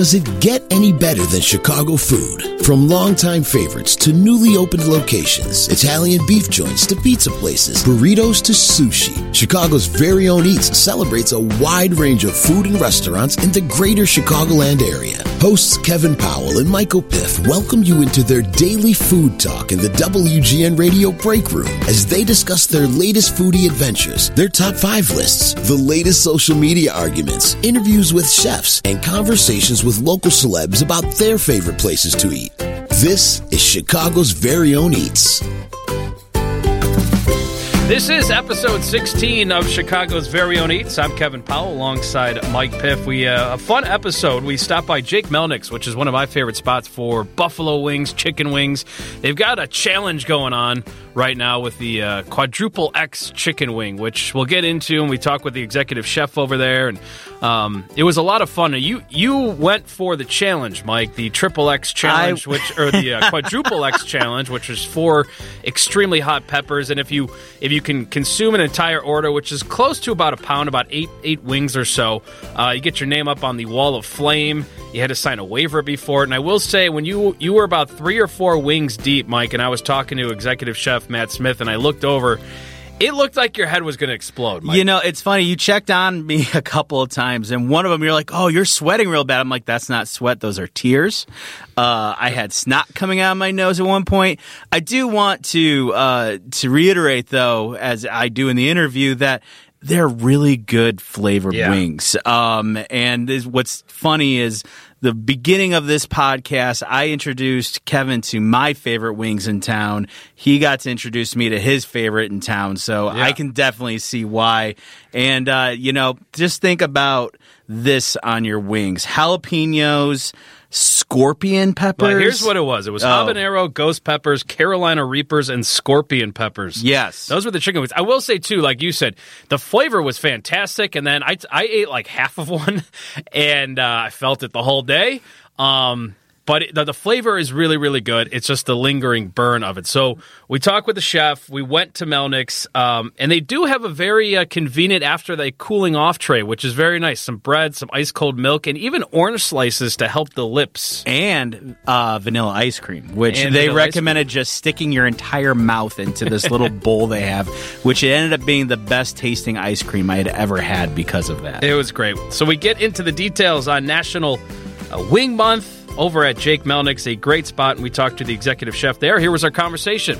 Does it get any better than Chicago food? From longtime favorites to newly opened locations, Italian beef joints to pizza places, burritos to sushi, Chicago's very own Eats celebrates a wide range of food and restaurants in the greater Chicagoland area. Hosts Kevin Powell and Michael Piff welcome you into their daily food talk in the WGN Radio Break Room as they discuss their latest foodie adventures, their top 5 lists, the latest social media arguments, interviews with chefs, and conversations with local celebs about their favorite places to eat. This is Chicago's very own Eats. This is episode 16 of Chicago's very own Eats. I'm Kevin Powell alongside Mike Piff. A fun episode. We stopped by Jake Melnick's, which is one of my favorite spots for buffalo wings, chicken wings. They've got a challenge going on right now with the Quadruple X chicken wing, which we'll get into, and we talk with the executive chef over there. And it was a lot of fun. You went for the challenge, Mike, the Triple X challenge, the Quadruple X challenge, which is 4 extremely hot peppers. And if you can consume an entire order, which is close to about a pound, about eight wings or so, you get your name up on the wall of flame. You had to sign a waiver before it. And I will say, when you were about 3 or 4 wings deep, Mike, and I was talking to executive chef Matt Smith, and I looked over, it looked like your head was going to explode, Mike. You know, it's funny. You checked on me a couple of times, and one of them, you're like, oh, you're sweating real bad. I'm like, that's not sweat. Those are tears. I had snot coming out of my nose at one point. I do want to reiterate, though, as I do in the interview, that they're really good flavored wings. And what's funny is the beginning of this podcast, I introduced Kevin to my favorite wings in town. He got to introduce me to his favorite in town, so I can definitely see why. And, just think about this on your wings. Jalapenos, scorpion peppers. Well, here's what it was. It was habanero, ghost peppers, Carolina Reapers, and scorpion peppers. Yes. Those were the chicken wings. I will say, too, like you said, the flavor was fantastic, and then I ate like half of one, and I felt it the whole day. But the flavor is really, really good. It's just the lingering burn of it. So we talked with the chef. We went to Melnick's, and they do have a very convenient after the cooling off tray, which is very nice. Some bread, some ice cold milk, and even orange slices to help the lips. And vanilla ice cream, which they recommended just sticking your entire mouth into this little bowl they have, which ended up being the best tasting ice cream I had ever had because of that. It was great. So we get into the details on National Wing Month over at Jake Melnick's, a great spot, and we talked to the executive chef there. Here was our conversation.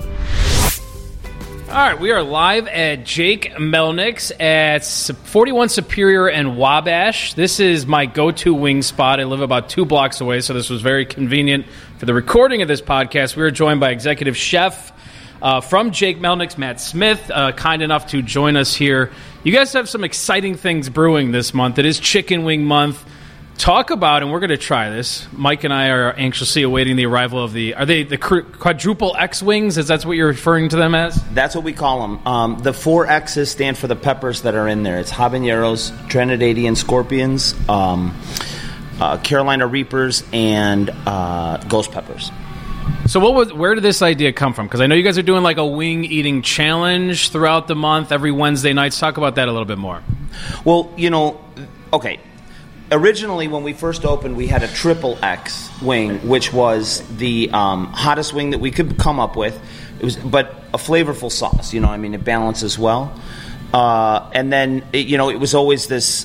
All right, we are live at Jake Melnick's at 41 Superior and Wabash. This is my go-to wing spot. I live about 2 blocks away, so this was very convenient for the recording of this podcast. We were joined by executive chef from Jake Melnick's, Matt Smith, kind enough to join us here. You guys have some exciting things brewing this month. It is Chicken Wing Month. Talk about, and we're going to try this. Mike and I are anxiously awaiting the arrival of are they the Quadruple X wings? Is that what you're referring to them as? That's what we call them. The 4 X's stand for the peppers that are in there. It's habaneros, Trinidadian scorpions, Carolina Reapers, and ghost peppers. So where did this idea come from? Because I know you guys are doing like a wing eating challenge throughout the month, every Wednesday night. Talk about that a little bit more. Well, okay. Originally, when we first opened, we had a Triple X wing, which was the hottest wing that we could come up with. But a flavorful sauce, it balances well. And then, it was always this.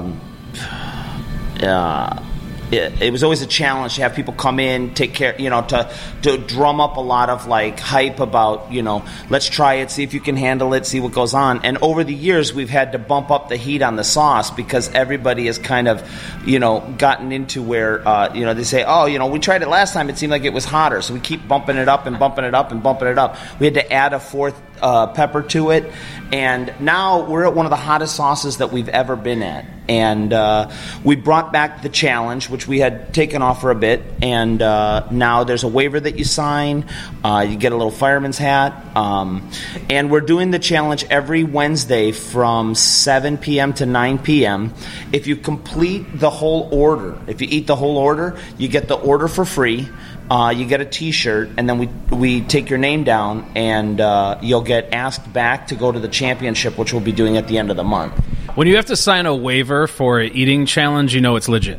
It was always a challenge to have people come in, take care, to drum up a lot of like hype about, let's try it, see if you can handle it, see what goes on. And over the years, we've had to bump up the heat on the sauce because everybody has kind of, gotten into where, they say, we tried it last time, it seemed like it was hotter. So we keep bumping it up and bumping it up and bumping it up. We had to add a 4th pepper to it. And now we're at one of the hottest sauces that we've ever been at. And we brought back the challenge, which we had taken off for a bit. And now there's a waiver that you sign. You get a little fireman's hat. And we're doing the challenge every Wednesday from 7 p.m. to 9 p.m. If you complete the whole order, if you eat the whole order, you get the order for free. You get a T-shirt, and then we take your name down, and you'll get asked back to go to the championship, which we'll be doing at the end of the month. When you have to sign a waiver for an eating challenge, it's legit.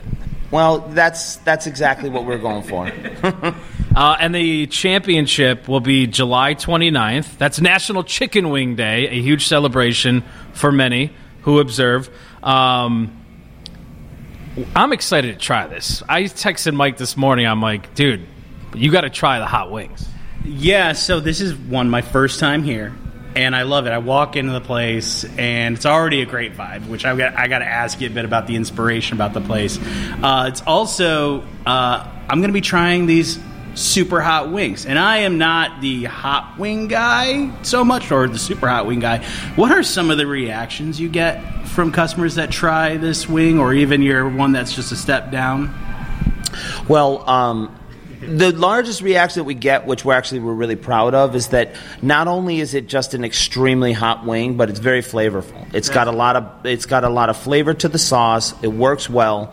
Well, that's exactly what we're going for. And the championship will be July 29th. That's National Chicken Wing Day, a huge celebration for many who observe. I'm excited to try this. I texted Mike this morning. I'm like, dude, you got to try the hot wings. Yeah, so this is my first time here, and I love it. I walk into the place, and it's already a great vibe, which I got to ask you a bit about the inspiration about the place. It's also, I'm going to be trying these super hot wings, and I am not the hot wing guy so much, or the super hot wing guy. What are some of the reactions you get from customers that try this wing, or even your one that's just a step down? Well, the largest reaction that we get, which we're really proud of, is that not only is it just an extremely hot wing, but it's very flavorful. It's got a lot of flavor to the sauce. It works well.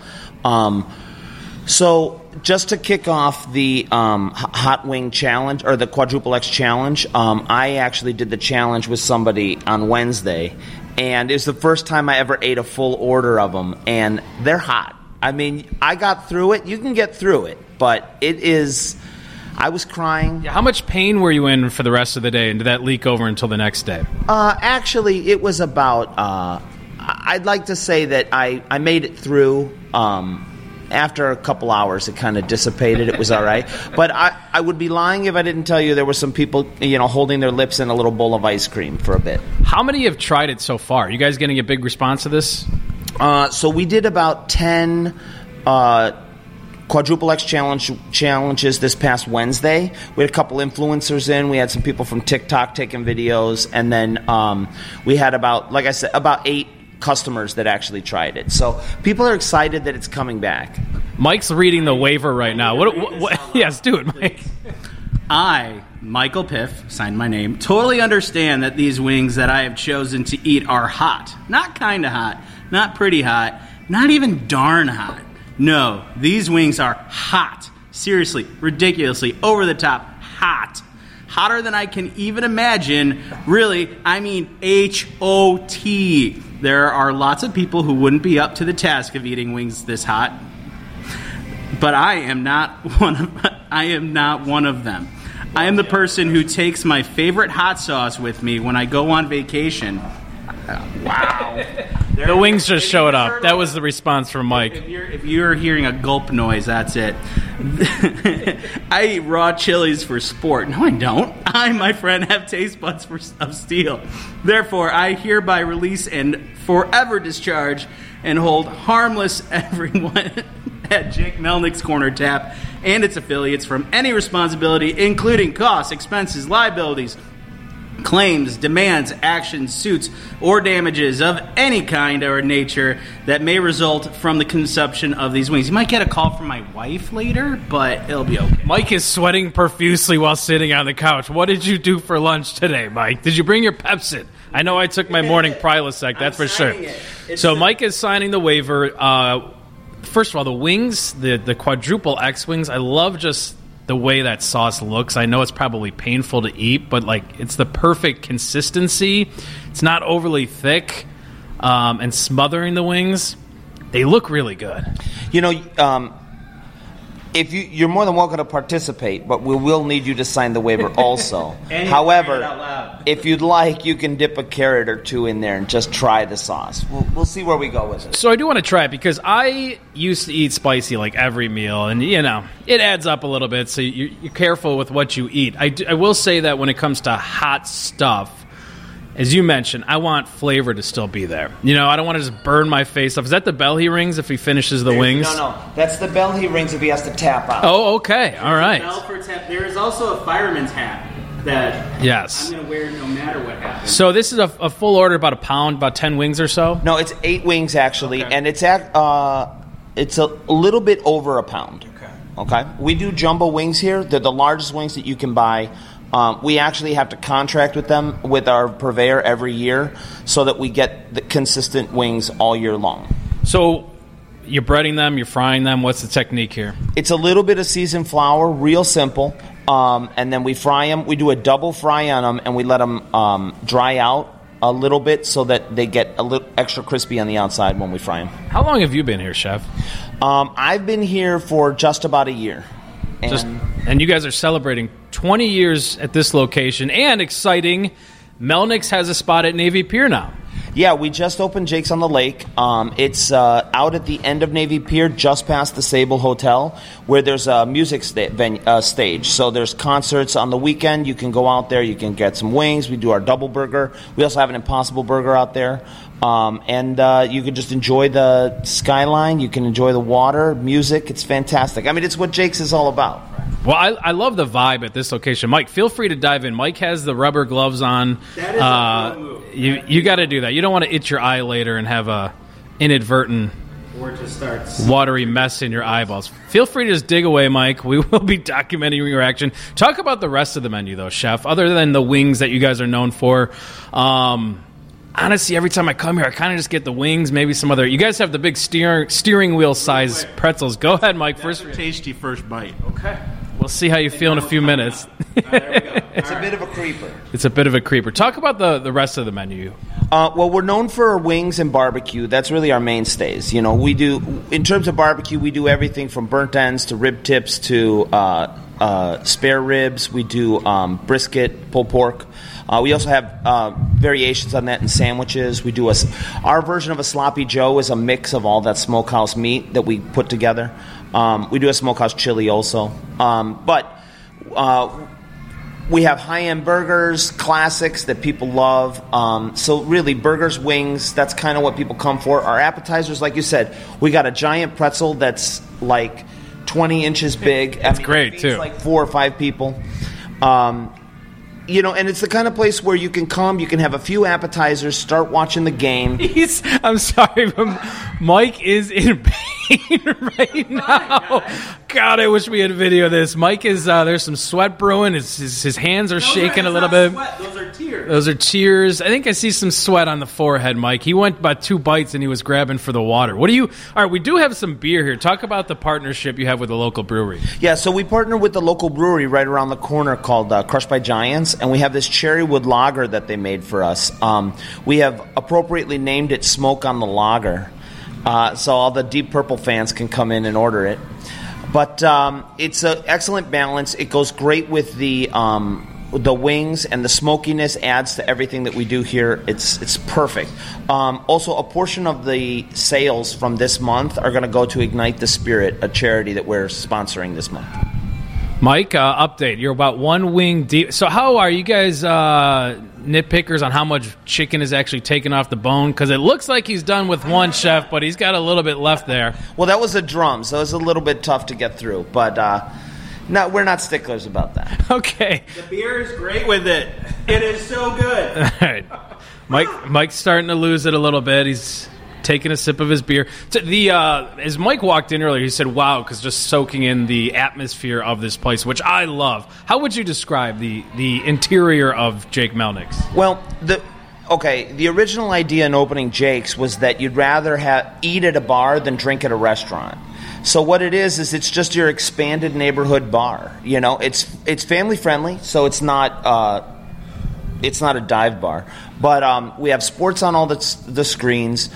So just to kick off the hot wing challenge, or the Quadruple X challenge, I actually did the challenge with somebody on Wednesday, and it was the first time I ever ate a full order of them, and they're hot. I mean, I got through it. You can get through it, but it is... I was crying. Yeah, how much pain were you in for the rest of the day, and did that leak over until the next day? Actually, it was about... I'd like to say that I made it through... After a couple hours, it kind of dissipated. It was all right. But I would be lying if I didn't tell you there were some people, holding their lips in a little bowl of ice cream for a bit. How many have tried it so far? You guys getting a big response to this? So we did about 10 Quadruple X challenges this past Wednesday. We had a couple influencers in. We had some people from TikTok taking videos. And then we had about 8 customers that actually tried it. So people are excited that it's coming back. Mike's reading the waiver right now. What yes, do it, Mike. I, Michael Piff, signed my name, totally understand that these wings that I have chosen to eat are hot. Not kind of hot, not pretty hot, not even darn hot. No, these wings are hot. Seriously, ridiculously, over the top, hot. Hotter than I can even imagine. Really, I mean H-O-T. There are lots of people who wouldn't be up to the task of eating wings this hot, but I am not one of them. I am the person who takes my favorite hot sauce with me when I go on vacation. Wow. The wings just showed up. That was the response from Mike. If you're hearing a gulp noise, that's it. I eat raw chilies for sport. No, I don't. I, my friend, have taste buds of steel. Therefore, I hereby release and forever discharge and hold harmless everyone at Jake Melnick's Corner Tap and its affiliates from any responsibility, including costs, expenses, liabilities, claims, demands, actions, suits, or damages of any kind or nature that may result from the consumption of these wings. You might get a call from my wife later, but it'll be okay. Mike is sweating profusely while sitting on the couch. What did you do for lunch today, Mike? Did you bring your Pepsid? I know I took my morning Prilosec, that's for sure. So Mike is signing the waiver. First of all, the wings, the Quadruple X wings, I love just the way that sauce looks. I know it's probably painful to eat, but it's the perfect consistency. It's not overly thick, and smothering the wings. They look really good. If you're more than welcome to participate, but we will need you to sign the waiver also. However, if you'd like, you can dip a carrot or two in there and just try the sauce. We'll see where we go with it. So I do want to try it because I used to eat spicy every meal, and it adds up a little bit. So you're careful with what you eat. I will say that when it comes to hot stuff, as you mentioned, I want flavor to still be there. I don't want to just burn my face off. Is that the bell he rings if he finishes the wings? No. That's the bell he rings if he has to tap out. Oh, okay. All right. Bell for tap. There is also a fireman's hat that I'm going to wear no matter what happens. So this is a full order, about a pound, about 10 wings or so? No, it's 8 wings, actually, and it's a little bit over a pound. Okay. We do jumbo wings here. They're the largest wings that you can buy. We actually have to contract with them, with our purveyor every year, so that we get the consistent wings all year long. So you're breading them, you're frying them. What's the technique here? It's a little bit of seasoned flour, real simple, and then we fry them. We do a double fry on them, and we let them dry out a little bit so that they get a little extra crispy on the outside when we fry them. How long have you been here, Chef? I've been here for just about a year. And you guys are celebrating 20 years at this location, and exciting, Melnick's has a spot at Navy Pier now. Yeah, we just opened Jake's on the Lake. It's out at the end of Navy Pier, just past the Sable Hotel, where there's a music stage. So there's concerts on the weekend. You can go out there. You can get some wings. We do our double burger. We also have an Impossible Burger out there. And you can just enjoy the skyline. You can enjoy the water, music. It's fantastic. I mean, it's what Jake's is all about. Well, I love the vibe at this location. Mike, feel free to dive in. Mike has the rubber gloves on. That is a pro move. You got to do that. You don't want to itch your eye later and have a inadvertent Or it just starts watery mess in your eyeballs. Feel free to just dig away, Mike. We will be documenting your action. Talk about the rest of the menu, though, Chef. Other than the wings that you guys are known for, honestly, every time I come here, I kind of just get the wings, maybe some other. You guys have the big steering wheel size pretzels. Go ahead, Mike. first tasty first bite. Okay. We'll see how you feel in a few minutes. There we go. It's a bit of a creeper. It's a bit of a creeper. Talk about the rest of the menu. Well, we're known for our wings and barbecue. That's really our mainstays. You know, we do, in terms of barbecue, we do everything from burnt ends to rib tips to spare ribs. We do brisket, pulled pork. We also have variations on that in sandwiches. We do our version of a sloppy Joe is a mix of all that smokehouse meat that we put together. We do a smokehouse chili also. But we have high-end burgers, classics that people love. So really, burgers, wings, that's kind of what people come for. Our appetizers, like you said, we got a giant pretzel that's like 20 inches big. That's great, it feeds too. like 4 or 5 people. You know, and it's the kind of place where you can come, you can have a few appetizers, start watching the game. I'm sorry, but Mike is in pain right now. God, I wish we had a video of this. Mike is, there's some sweat brewing. His hands are shaking a little bit. Sweat. Those are tears. Those are tears. I think I see some sweat on the forehead, Mike. He went about 2 bites and he was grabbing for the water. All right, we do have some beer here. Talk about the partnership you have with the local brewery. Yeah, so we partner with the local brewery right around the corner called Crushed by Giants, and we have this cherrywood lager that they made for us. We have appropriately named it Smoke on the Lager, so all the Deep Purple fans can come in and order it. But it's an excellent balance. It goes great with the wings, and the smokiness adds to everything that we do here. It's perfect. Also, a portion of the sales from this month are going to go to Ignite the Spirit, a charity that we're sponsoring this month. Mike, update. You're about 1 wing deep. So how are you guys nitpickers on how much chicken is actually taken off the bone? Because it looks like he's done with 1, Chef, but he's got a little bit left there. Well, that was a drum, so it was a little bit tough to get through. But no, we're not sticklers about that. Okay. The beer is great with it. It is so good. All right. Mike's starting to lose it a little bit. He's taking a sip of his beer. As Mike walked in earlier, he said, wow, because just soaking in the atmosphere of this place, which I love. How would you describe the interior of Jake Melnick's? Well, the original idea in opening Jake's was that you'd rather eat at a bar than drink at a restaurant. So what it is it's just your expanded neighborhood bar. You know, it's family friendly, so it's not a dive bar. But we have sports on all the screens.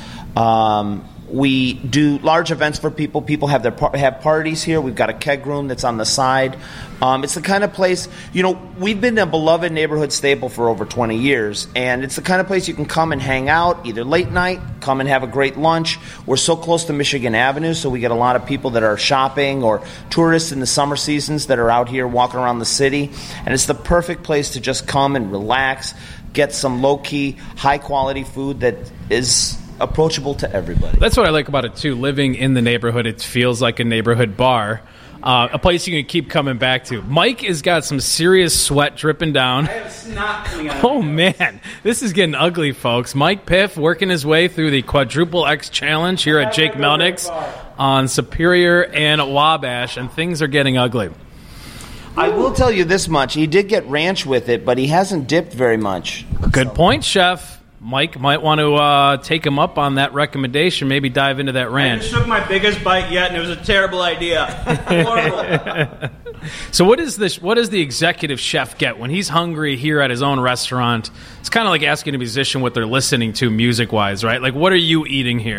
We do large events for people. People have have parties here. We've got a keg room that's on the side. It's the kind of place, you know, we've been a beloved neighborhood staple for over 20 years, and it's the kind of place you can come and hang out, either late night, come and have a great lunch. We're so close to Michigan Avenue, so we get a lot of people that are shopping or tourists in the summer seasons that are out here walking around the city, and it's the perfect place to just come and relax, get some low-key, high-quality food that is approachable to everybody. That's what I like about it, too. Living in the neighborhood, it feels like a neighborhood bar. A place you can keep coming back to. Mike has got some serious sweat dripping down. I have snot coming out. Oh, man. This is getting ugly, folks. Mike Piff working his way through the Quadruple X Challenge here at Jake Melnick's on Superior and Wabash, and things are getting ugly. I will tell you this much. He did get ranch with it, but he hasn't dipped very much. Good point, Chef. Mike might want to take him up on that recommendation, maybe dive into that ranch. I just took my biggest bite yet, and it was a terrible idea. Horrible. So what does the executive chef get when he's hungry here at his own restaurant? It's kind of like asking a musician what they're listening to music-wise, right? Like, what are you eating here?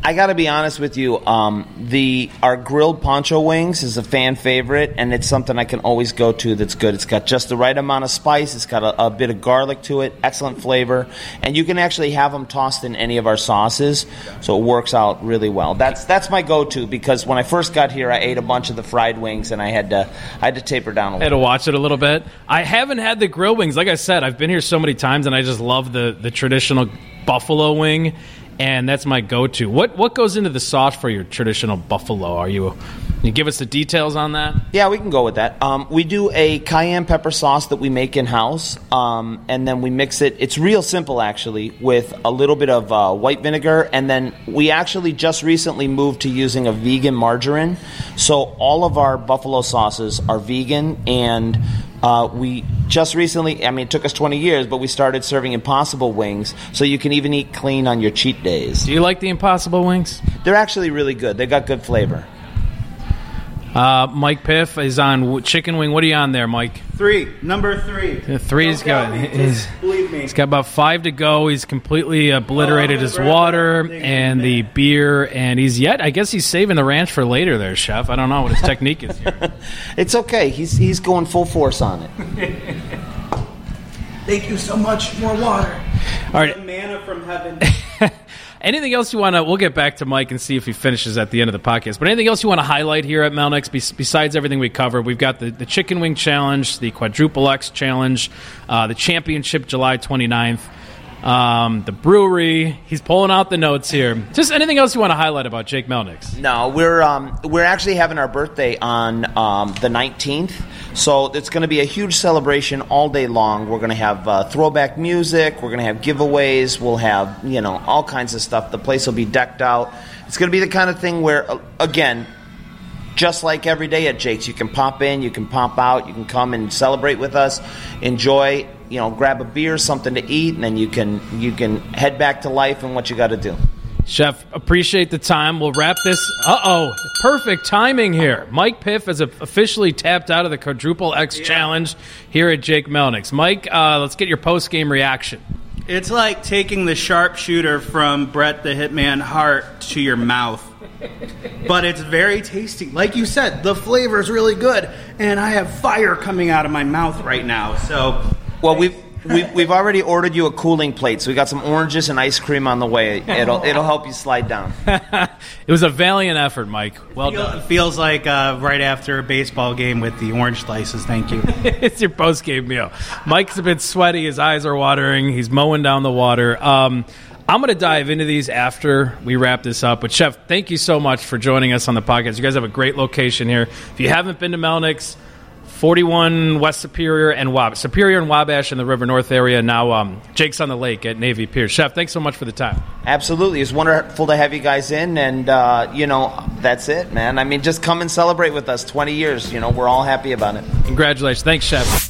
I got to be honest with you. Our grilled poncho wings is a fan favorite, and it's something I can always go to that's good. It's got just the right amount of spice. It's got a bit of garlic to it, excellent flavor, and you can actually have them tossed in any of our sauces, so it works out really well. That's my go-to, because when I first got here, I ate a bunch of the fried wings, and I had to taper down a little. I had to watch it a little bit. I haven't had the grill wings. Like I said, I've been here so many times, and I just love the traditional buffalo wing. And that's my go-to. What goes into the sauce for your traditional buffalo? Can you give us the details on that? Yeah, we can go with that. We do a cayenne pepper sauce that we make in-house, and then we mix it. It's real simple, actually, with a little bit of white vinegar, and then we actually just recently moved to using a vegan margarine. So all of our buffalo sauces are vegan, and we just recently, it took us 20 years, but we started serving Impossible wings, so you can even eat clean on your cheat days. Do you like the Impossible wings? They're actually really good. They got good flavor. Mike Piff is on chicken wing. What are you on there, Mike? Number 3. 3's good. Believe me. He's got about 5 to go. He's completely obliterated his water and the beer, and I guess he's saving the ranch for later there, Chef. I don't know what his technique is here. It's okay. He's going full force on it. Thank you so much. More water. All right. Manna from heaven. Anything else you want to... We'll get back to Mike and see if he finishes at the end of the podcast. But anything else you want to highlight here at Melnick's besides everything we covered? We've got the Chicken Wing Challenge, the Quadruple X Challenge, the Championship July 29th, the brewery. He's pulling out the notes here. Just anything else you want to highlight about Jake Melnick's? No, we're actually having our birthday on the 19th. So it's going to be a huge celebration all day long. We're going to have throwback music. We're going to have giveaways. We'll have, all kinds of stuff. The place will be decked out. It's going to be the kind of thing where, again, just like every day at Jake's, you can pop in, you can pop out, you can come and celebrate with us, enjoy, grab a beer, something to eat, and then you can head back to life and what you got to do. Chef, appreciate the time. We'll wrap this. Perfect timing here. Mike Piff has officially tapped out of the Quadruple X Challenge here at Jake Melnick's. Mike, let's get your post-game reaction. It's like taking the sharpshooter from Bret the Hitman Hart to your mouth. But it's very tasty. Like you said, the flavor is really good, and I have fire coming out of my mouth right now. So, well, we've already ordered you a cooling plate, so we got some oranges and ice cream on the way. It'll help you slide down. It was a valiant effort, Mike. Well done. It feels like right after a baseball game with the orange slices. Thank you. It's your post-game meal. Mike's a bit sweaty. His eyes are watering. He's mowing down the water. I'm going to dive into these after we wrap this up. But, Chef, thank you so much for joining us on the podcast. You guys have a great location here. If you haven't been to Melnick's, 41 West Superior and Wabash in the River North area. Now Jake's on the Lake at Navy Pier. Chef, thanks so much for the time. Absolutely. It's wonderful to have you guys in, and, that's it, man. Just come and celebrate with us. 20 years, we're all happy about it. Congratulations. Thanks, Chef.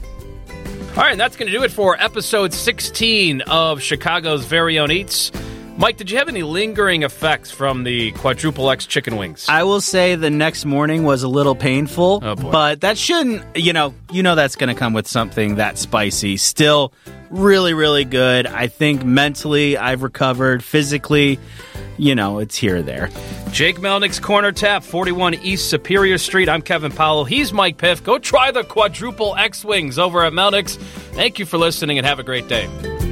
All right, and that's going to do it for episode 16 of Chicago's Very Own Eats. Mike, did you have any lingering effects from the Quadruple X chicken wings? I will say the next morning was a little painful, but that shouldn't, that's going to come with something that spicy. Still really, really good. I think mentally I've recovered. Physically, it's here or there. Jake Melnick's Corner Tap, 41 East Superior Street. I'm Kevin Powell. He's Mike Piff. Go try the Quadruple X wings over at Melnick's. Thank you for listening and have a great day.